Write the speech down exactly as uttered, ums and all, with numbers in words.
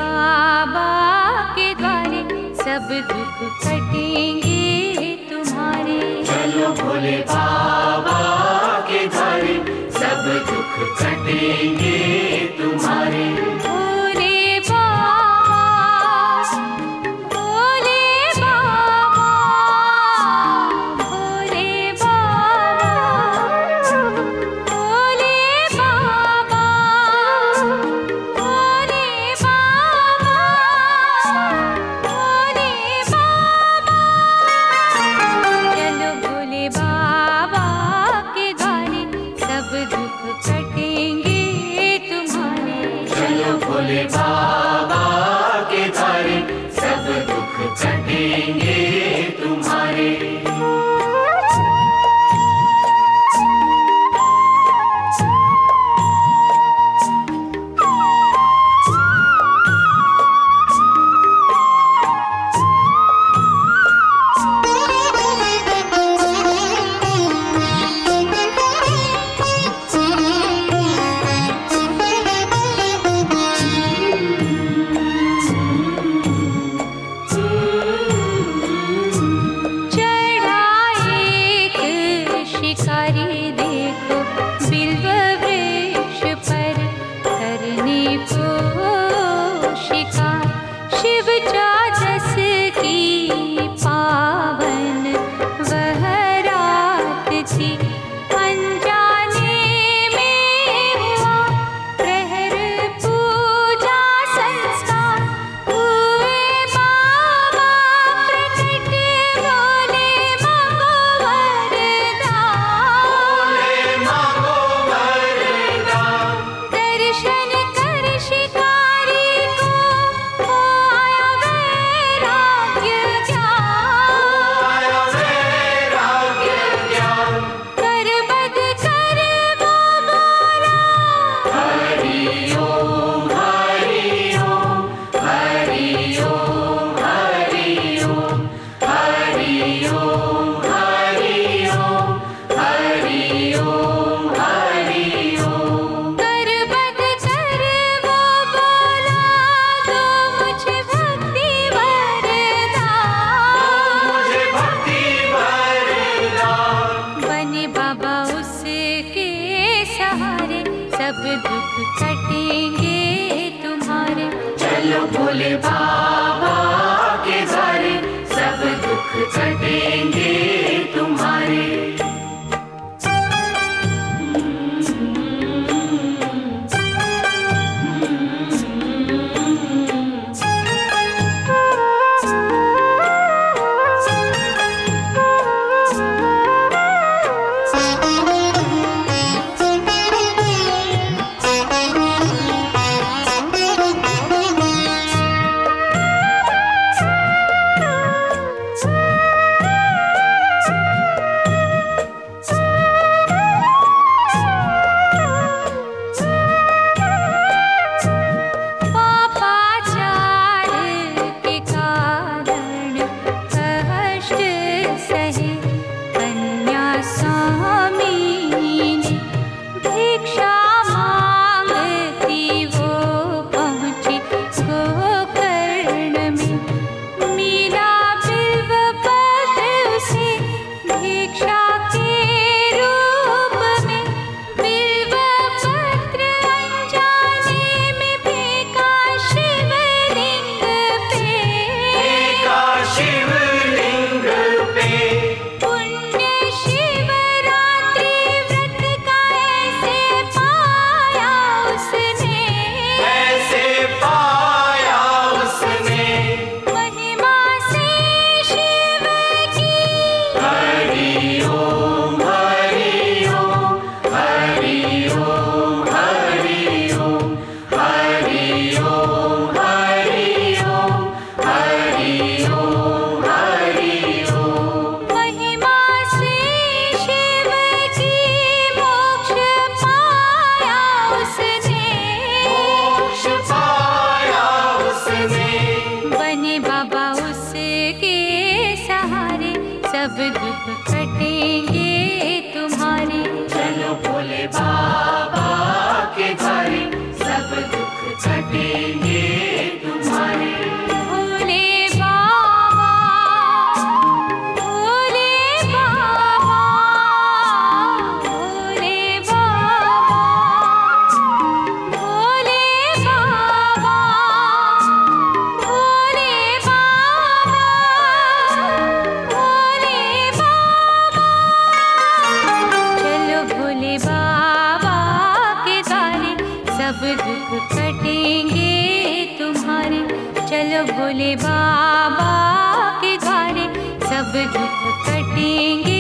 बाबा के द्वारे सब दुख कटेंगे तुम्हारे। चलो भोले बाबा के द्वारे सब दुख कटेंगे तुम्हारे। भोले बाबा, भोले बाबा, भोले बाबा, भोले बाबा, भोले बाबा, भोले बाबा। चलो भोले बाबा के द्वारे सब दुख कटेंगे तुम्हारे। चलो भोले बाबा के द्वारे सब दुख कटेंगे तुम्हारे। शिकारी देखो बिल्व वृक्ष पर करने को शिकार। शिव चौदस की पावन वह रात थी, अनजाने में हुआ प्रहर पूजा संस्कार। हुए बाबा प्रकट बोले मांगो दर्शन कर शिकारी को हो आया वैराग्य ज्ञान। कर बद कर वो बोला हरि ओम हरि ओम हरि ओम हरि ओम हरि ओम हरि ओम हरि ओम हरि ओम। कर बद कर वो बोला दो मुझे भक्ति वरदान। मुझे भक्ति वरदान। बने बाबा उसके सहारे सब दुख कटेंगे तुम्हारे। चलो भोले बाबा के द्वारे सब दुख कटेंगे तुम्हारे। चलो भोले बाबा के द्वारे, सब दुख कटेंगे